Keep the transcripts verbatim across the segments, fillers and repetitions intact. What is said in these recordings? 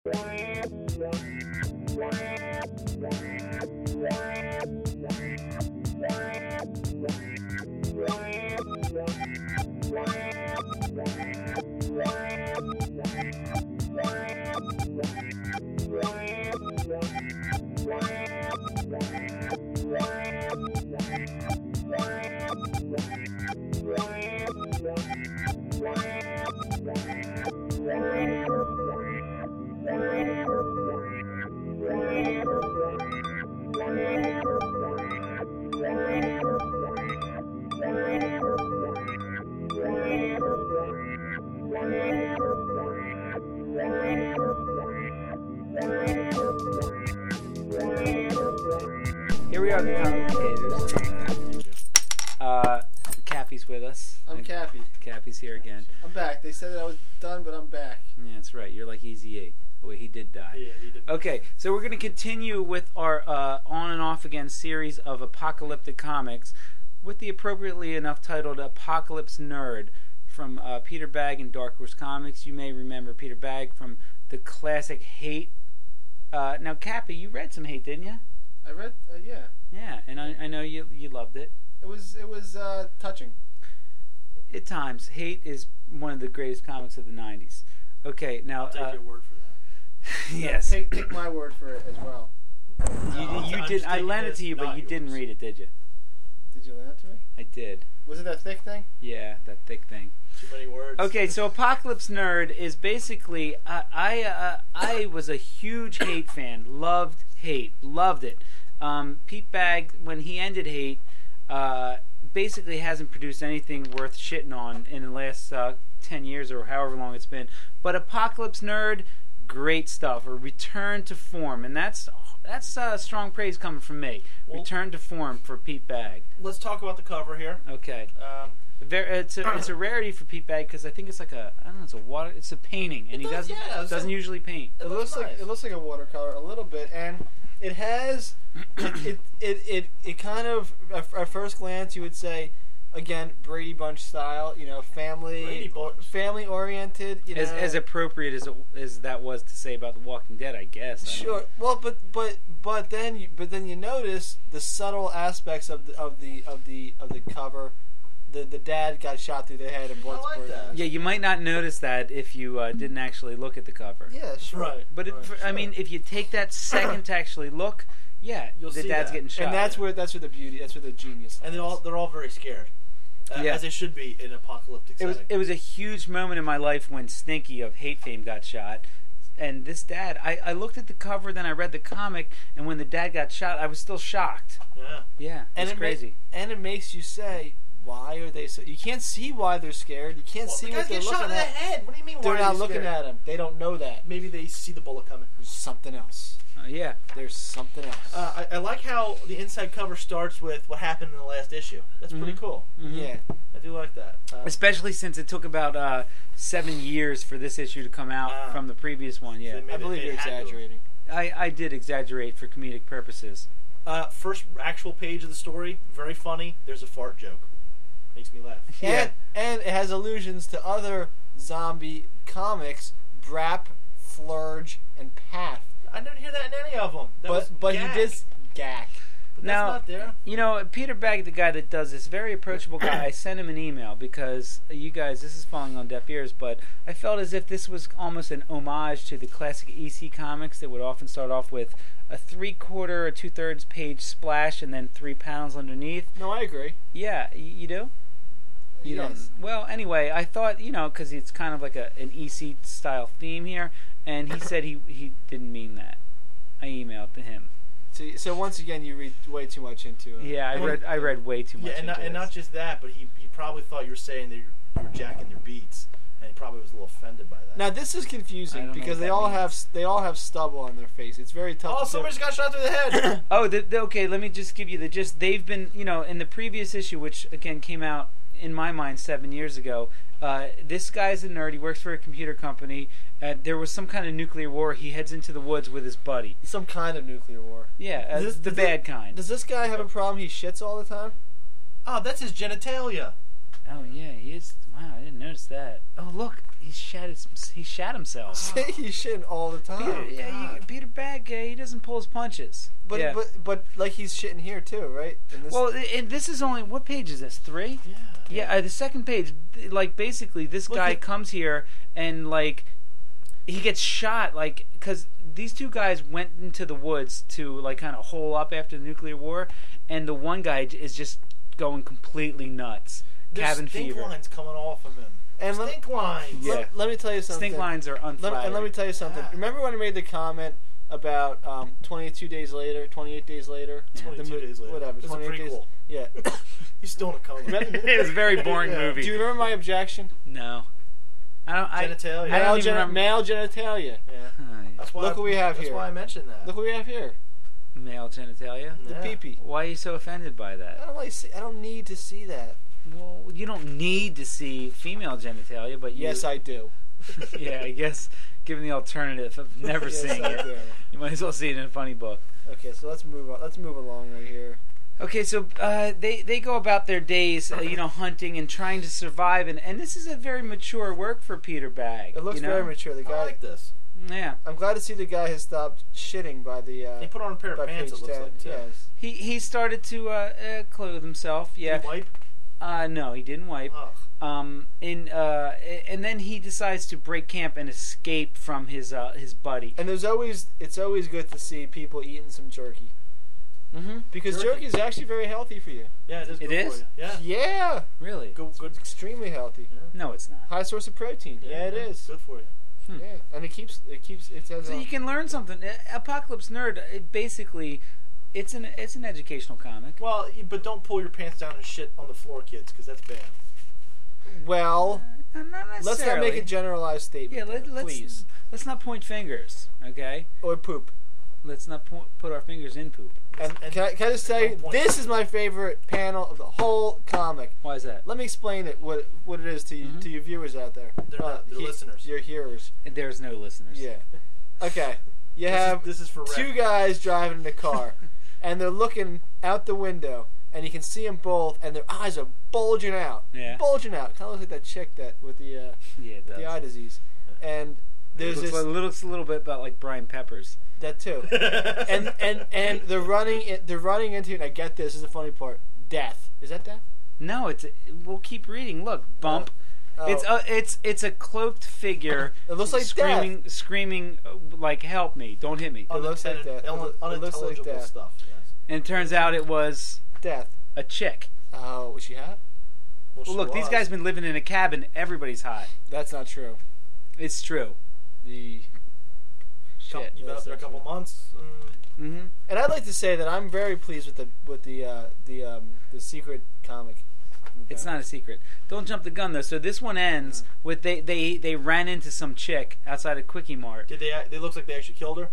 Here we are, the commentators. Uh, Cappy's with us. I'm Cappy. Cappy's here again. I'm back. They said that I was done, but I'm back. Yeah, that's right. You're like Easy A. Oh, wait, he did die. Yeah, he did. Okay, so we're going to continue with our uh, on and off again series of apocalyptic comics with the appropriately enough titled Apocalypse Nerd from uh, Peter Bagge and Dark Horse Comics. You may remember Peter Bagge from the classic Hate. Uh, now, Cappy, you read some Hate, didn't you? I read, uh, yeah. Yeah, and I, I know you you loved it. It was it was uh, touching. At times, Hate is one of the greatest comics of the nineties. Okay, now I'll take uh, your word for that. yes, Take take my word for it as well. you, No, you I'm did. just I taking lent it this, to you, but not you didn't yours. read it, did you? Did you lend it to me? I did. Was it that thick thing? Yeah, that thick thing. Too many words. Okay, so Apocalypse Nerd is basically uh, I uh, I was a huge Hate fan. Loved Hate. Loved it. Um, Pete Bagge, when he ended Hate, uh, basically hasn't produced anything worth shitting on in the last uh, ten years or however long it's been. But Apocalypse Nerd, great stuff. A return to form, and that's that's uh, strong praise coming from me. Well, return to form for Pete Bagge. Let's talk about the cover here. Okay. Um, Ver- It's a, it's a rarity for Pete Bagge because I think it's like a I don't know it's a water it's a painting and It he does, doesn't yeah, it's doesn't a- usually paint. It, It looks looks like nice. it looks like a watercolor a little bit, and it has it it, it it it kind of at, at first glance you would say, again, Brady Bunch style, you know, family Brady Bunch. family oriented, you know, As as appropriate as it, as that was to say about The Walking Dead, I guess. I mean, Sure. Well, but but but then you, but then you notice the subtle aspects of the of the of the of the cover. The the dad got shot through the head and blood I like spurted. that. yeah, you might not notice that if you uh, didn't actually look at the cover. Yeah, sure. Right. But it, right, for, I sure. mean, if you take that second to actually look, yeah, You'll the see dad's that. getting shot. And that's where that's where the beauty, that's where the genius. and they're all lies. they're all very scared, uh, Yeah. as they should be in an apocalyptic It was setting. it was a huge moment in my life when Stinky of Hate fame got shot. And this dad, I, I looked at the cover, then I read the comic, and when the dad got shot, I was still shocked. yeah. Yeah, and it's it crazy. Ma- and it makes you say, why are they so? You can't see why they're scared. You can't Well, see the what guys they're get shot in looking the at. head. What do you mean? They're why are not they looking scared? at him. They don't know that. Maybe they see the bullet coming. There's something else. Uh, yeah. There's something else. Uh, I, I like how the inside cover starts with what happened in the last issue. That's pretty Mhm. cool. Mhm. Yeah. I do like that. Uh, Especially since it took about uh, seven years for this issue to come out Ah. from the previous one. Yeah, So they I made believe it- you're it had to. exaggerating. I, I did exaggerate for comedic purposes. Uh, first actual page of the story, very funny. There's a fart joke. Makes me laugh. Yeah. And, and it has allusions to other zombie comics, Brap, Flurge, and Path. I didn't hear that in any of them. That was But but Gak. he did Gak. But Now- that's not there. You know, Peter Bagge, the guy that does this, very approachable guy. I sent him an email because uh, you guys, this is falling on deaf ears, but I felt as if this was almost an homage to the classic E C comics that would often start off with a three-quarter or two-thirds page splash and then three panels underneath. No, I agree. Yeah, y- you do? You Yes. don't. Well, anyway, I thought, you know, because it's kind of like a an E C style theme here, and he said he, he didn't mean that. I emailed to him. So, so once again, you read way too much into it. Yeah, I Well, read I read way too much Yeah, and not, into and this. not just that, but he, he probably thought you were saying that you're, you're jacking their beats, and he probably was a little offended by that. Now this is I confusing don't know because what they that all means. have they all have stubble on their face. It's very tough. oh, to somebody just got shot through the head. Oh, the, the, okay. Let me just give you the gist. They've been, you know, in the previous issue, which again came out in my mind seven years ago. Uh, this guy's a nerd. He works for a computer company. Uh, there was some kind of nuclear war. He heads into the woods with his buddy. some kind of nuclear war. Yeah, uh, Does this- the does bad it- kind. Does this guy have a problem? He shits all the time. oh, that's his genitalia. Oh yeah, he is. Wow, I didn't noticed that. Oh, look, he shat his, he shat himself. See, he's shitting all the time. Peter, yeah, you, Peter Bag, uh, he doesn't pull his punches. But yeah. but but like he's shitting here too, right? In this Well, and this is only what page is this? Three? Yeah. Yeah, uh, the second page. Like basically, this Look guy at- comes here and like he gets shot, like because these two guys went into the woods to like kind of hole up after the nuclear war, and the one guy j- is just going completely nuts. There's Cabin stink fever. lines coming off of him. And let- stink lines. Yeah. let, let me tell you something. Stink lines are Let, unflattering. and let me tell you something. Yeah. Remember when I made the comment about um, twenty-two days later, twenty-eight days later, Yeah. The twenty-two mo- days later. whatever, It's a twenty-eight days. prequel. Yeah. He's still in a coma. It was a very boring Yeah. movie. Do you remember my objection? No, I don't. I, Genitalia. I Male, don't even gen- remember. male genitalia. Yeah. Oh, yeah. That's why Look I, what we have that's here. why I mentioned that. Look what we have here. Male genitalia. The Yeah. pee-pee. Why are you so offended by I that? don't like. See, I don't need to see that. Well, you don't need to see female genitalia, but you, Yes, I do. yeah, I guess given the alternative of never Yes, seeing I it, do. you might as well see it in a funny book. Okay, so let's move on. Let's move along right here. Okay, so uh, they they go about their days, uh, you know, hunting and trying to survive, and, and this is a very mature work for Peter Bag. It looks you know? very mature. The I guy. like this. Yeah, I'm glad to see the guy has stopped shitting by the. Uh, He put on a pair of by pants, page it looks ten. like, too. Yes. he he started to uh, uh, clothe himself. Yeah, Did he wipe? uh, no, he didn't wipe. Ugh. Um, in uh, and then he decides to break camp and escape from his uh, his buddy. And there's always. It's always good to see people eating some jerky Mm-hmm. because Jerky. jerky is actually very healthy for you. Yeah, it is It good is? for you. Yeah. Yeah. Really? Good, good. Extremely healthy. Yeah. No, it's not. High source of protein. Yeah, it is. Good for you. Hmm. Yeah, and it keeps. It keeps. It says. So uh, you can learn something. Uh, Apocalypse Nerd, it basically, it's an it's an educational comic. Well, you- but don't pull your pants down and shit on the floor, kids, because that's bad. well, Uh, not let's not necessarily. make a generalized statement. Yeah, let, there, let's please. let's not point fingers. Okay, Or poop. let's not po- put our fingers in poop. And, And- can, I, can I just say, Don't point. this is my favorite panel of the whole comic. Why is that? Let me explain it. What what it is to you, Mhm. to your viewers out there. They're not- they're listeners. Your hearers. There's no listeners. Yeah. Okay. You This is- have this is for two rec. guys driving in a car, and they're looking out the window, and you can see them both, and their eyes are bulging out. Yeah. Bulging out. Kind of looks like that chick that with the uh, Yeah, it with does. the eye disease. And there's It looks, this like, looks a little bit about like Brian Peppers. that too. and and and they're running it, they're running into, and I get this, this is the funny part, death. Is that death? No, it's we'll keep reading. Look, bump. Oh. It's a it's it's a cloaked figure. It looks like screaming death. screaming uh, like help me, don't hit me. It looks like Unintended- that. It un- loo- it looks like unintelligible that. stuff. Yes. And it turns out it was Death. a chick. Oh, was she hot? Well, Well, she look, these was. guys been living in a cabin. Everybody's hot. That's not true. It's true. The Couple- shit. You've been up that's there a not couple true. months. Mm, Mm-hmm. And I'd like to say that I'm very pleased with the with the uh, the um, the secret comic. It's not a secret. Don't jump the gun though. So this one ends with they they they ran into some chick outside of Quickie Mart. did they? act- They looks like they actually killed her.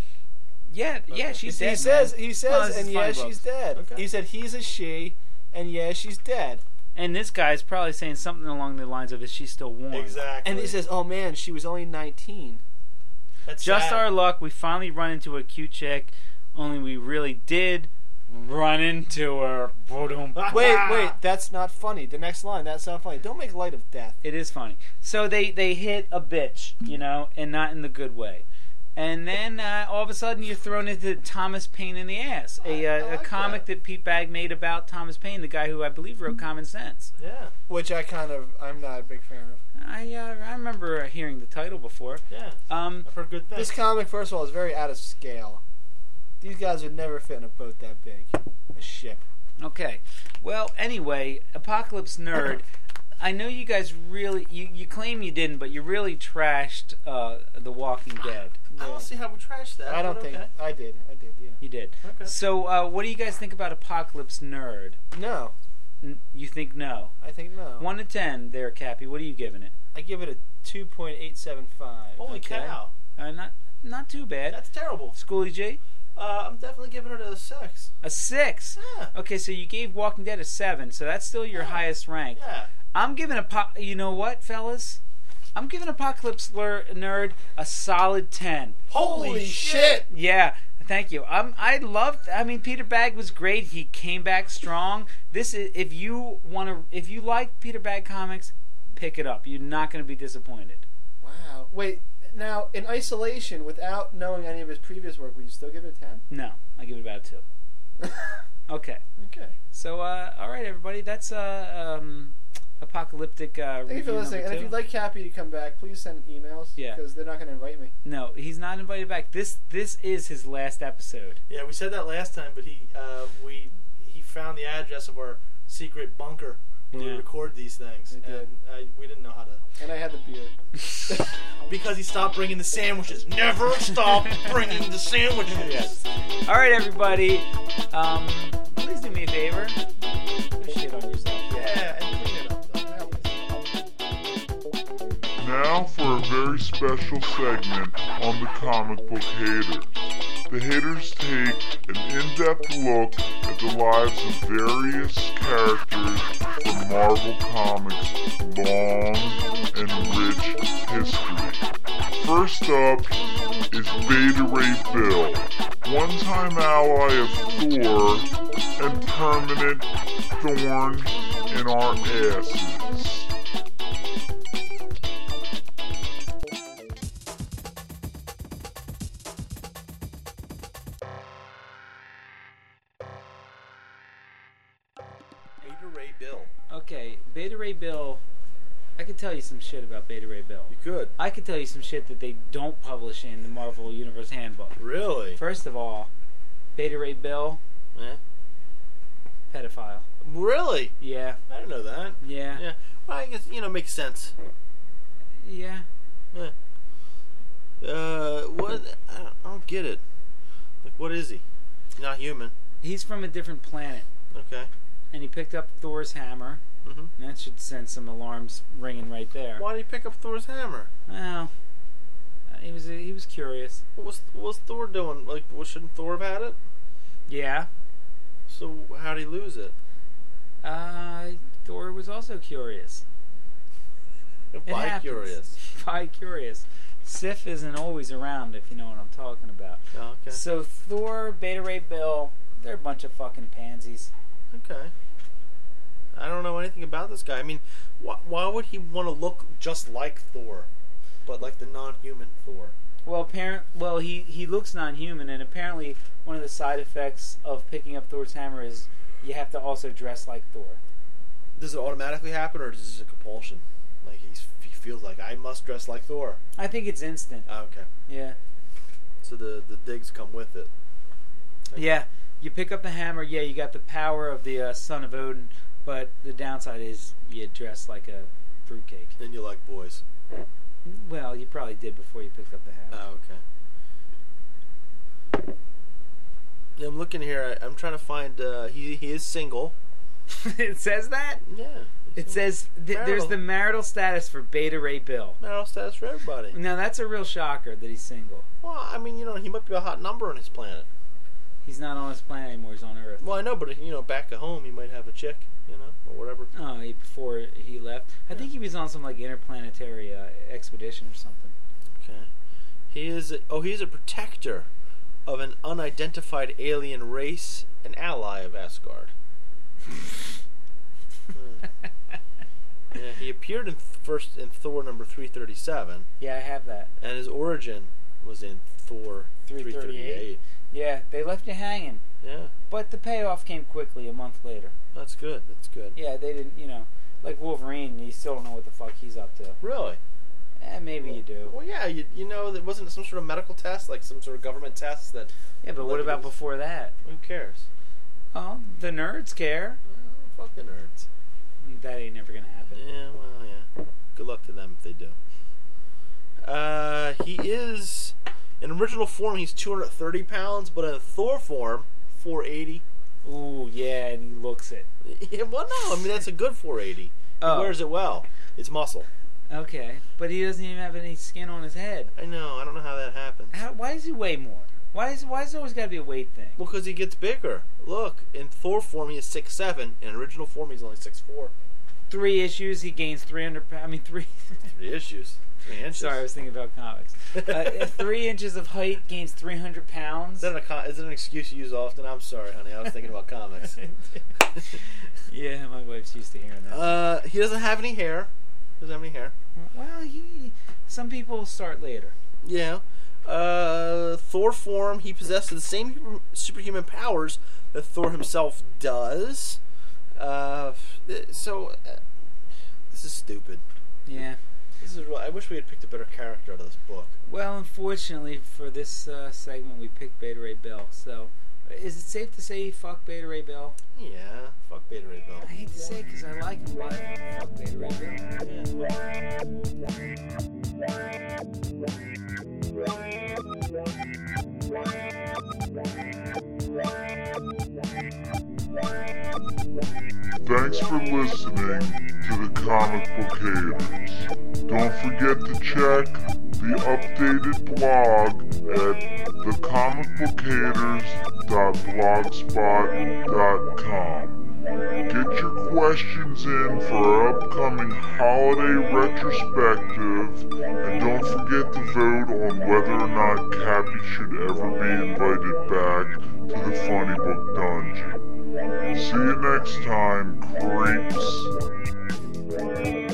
Yeah, yeah, Okay. she's he dead. says man. he Oh, says, this and is yeah, funny she's books. dead. Okay. He said he's a she, and yeah, she's dead. And this guy's probably saying something along the lines of, "Is she still warm?" Exactly. And he says, "Oh man, she was only nineteen." That's Just sad. our luck. We finally run into a cute chick. Only we really did run into her. Boom. Wait, wait, that's not funny. The next line, that's not funny. Don't make light of death. It is funny. So they they hit a bitch, you know, and not in the good way. And then uh, all of a sudden you're thrown into Thomas Paine in the Ass, a, I- I uh, like a comic that. that. Pete Bag made about Thomas Paine, the guy who I believe wrote Common Sense. Yeah. Which I kind of, I'm not a big fan of. I uh, I remember uh, hearing the title before. Yeah. Um, I've heard good things. This comic, first of all, is very out of scale. These guys would never fit in a boat that big. A ship. okay. Well, anyway, Apocalypse Nerd. I know you guys really you, you claim you didn't, but you really trashed uh, The Walking Dead. I Yeah. don't see how we trashed that. I don't but think okay. I did. I did. Yeah. You did. Okay. So, uh, what do you guys think about Apocalypse Nerd? No, N- you think no? I think no. One to ten, there, Cappy. What are you giving it? I give it a two point eight seven five. Holy Okay. cow. Uh, not not too bad. That's terrible. Schoolie G, Uh, I'm definitely giving it a six. a six. Yeah. Okay, so you gave Walking Dead a seven, so that's still your Yeah. highest rank. Yeah. I'm giving a you know what, fellas? I'm giving Apocalypse Lur- Nerd a solid ten. Holy shit. Yeah, thank you. I'm. I loved. I mean, Peter Bag was great. He came back strong. This is if you want to. If you like Peter Bag comics, pick pick it up. You're not going to be disappointed. Wow. Wait, now, in isolation, without knowing any of his previous work, would you still give it a ten? No, I give it about a two. Okay. Okay. So, uh, all right, everybody. That's uh, um, apocalyptic. Uh, Thank you for review listening. number And if two. you'd like Cappy to come back, please send emails. Yeah. Because they're not going to invite me. No, he's not invited back. This this is his last episode. Yeah, we said that last time, but he uh, we he found the address of our secret bunker where Yeah. we record these things, We did. and uh, we didn't know how to. And I had the beer. Because he stopped bringing the sandwiches. Never stop bringing the sandwiches. Yes. All right, everybody. Um, please do me a favor. Go shit on yourself. Yeah, and clean it up. Though. Now for a very special segment on the comic book haters. The haters take an in-depth look at the lives of various characters from Marvel Comics' long and rich history. First up is Beta Ray Bill, one-time ally of Thor and permanent thorn in our asses. Beta Ray Bill. Okay, Beta Ray Bill. I could tell you some shit about Beta Ray Bill. You could. I could tell you some shit that they don't publish in the Marvel Universe Handbook. Really? First of all, Beta Ray Bill, Yeah. pedophile. Really? Yeah, I didn't know that. yeah, Yeah. Well, I guess, you know, makes sense. yeah. Yeah. Uh, what? I don't, I don't get it. Like, what is he? He's not human. He's from a different planet, Okay. and he picked up Thor's hammer, Mm-hmm. and that should send some alarms ringing right there. Why did he pick up Thor's hammer? Well, uh, he was he was curious. What was what was Thor doing? Like, well, shouldn't Thor have had it? Yeah. So how did he lose it? Uh, Thor was also curious. It Bi happens. curious. Bi-curious. Sif isn't always around, if you know what I'm talking about. Oh, okay. So Thor, Beta Ray Bill, they're a bunch of fucking pansies. Okay. I don't know anything about this guy. I mean, why, why would he want to look just like Thor, but like the non-human Thor? Well, apparent. Well, he, he looks non-human, and apparently one of the side effects of picking up Thor's hammer is you have to also dress like Thor. Does it automatically happen, or is this a compulsion? Like he's, he feels like I must dress like Thor. I think it's instant. Oh, okay. Yeah. So the the digs come with it. Okay. Yeah. You pick up the hammer. Yeah, you got the power of the uh, son of Odin, but the downside is you dress like a fruitcake. Then you like boys. Well, you probably did before you picked up the hammer. Oh, okay. Yeah, I'm looking here. I, I'm trying to find. Uh, he he is single. It says that? Yeah. It says th- there's Marital. the marital status for Beta Ray Bill. marital status for everybody. Now that's a real shocker that he's single. Well, I mean, you know, he might be a hot number on his planet. He's not on his planet anymore. He's on Earth. Well, I know, but you know, back at home, he might have a chick, you know, or whatever. Oh, he, before he left, I Yeah. think he was on some like interplanetary uh, expedition or something. Okay. He is. A, oh, he's a protector of an unidentified alien race, an ally of Asgard. Hmm. Yeah, he appeared in th- first in Thor number three thirty-seven, Yeah, I have that. and his origin was in Thor three thirty-eight. Yeah, they left you hanging, Yeah, but the payoff came quickly a month later. that's good. That's good. Yeah, they didn't, you know, like Wolverine. You still don't know what the fuck he's up to. Really? Eh, maybe you do. Well, yeah. You you know, there wasn't some sort of medical test, like some sort of government test that. Yeah, but what Like about it was- before that? Who cares? Oh, the nerds care. Well, fuck the nerds. That ain't never gonna happen. Yeah, well, yeah. Good luck to them if they do. Uh, he is in original form. He's two hundred thirty pounds, but in Thor form, four eighty. Ooh, yeah, and he looks it. Yeah, well, no, I mean that's a good four eighty. Oh. He wears it well. It's muscle. Okay, but he doesn't even have any skin on his head. I know. I don't know how that happens. How, why does he weigh more? Why is why is it always got to be a weight thing? Well, because he gets bigger. Look, in Thor form he is six seven. In original form he's only six four. Three issues, he gains three hundred pounds. I mean, three. Three issues. Three inches. Sorry, I was thinking about comics. Uh, three inches of height gains three hundred pounds. Is that, a con- is that an excuse you use often? I'm sorry, honey. I was thinking about comics. Yeah, my wife's used to hearing that. Uh, he doesn't have any hair. Doesn't have any hair. Well, he, some people start later. Yeah. Uh, Thor form, he possesses the same superhuman powers that Thor himself does. Uh, so, uh, this is stupid. Yeah. This is real. I wish we had picked a better character out of this book. Well, unfortunately for this uh, segment, we picked Beta Ray Bill. So, is it safe to say fuck Beta Ray Bill? Yeah, fuck Beta Ray Bill. I hate to say it because I like him, but fuck Beta Ray Bill. Thanks for listening to the Comic Book Haters. Don't forget to check the updated blog at the comic book haters dot blogspot dot com. Get your questions in for our upcoming holiday retrospective, and don't forget to vote on whether or not Cappy should ever be invited back to the Funny Book Dungeon. See you next time, creeps.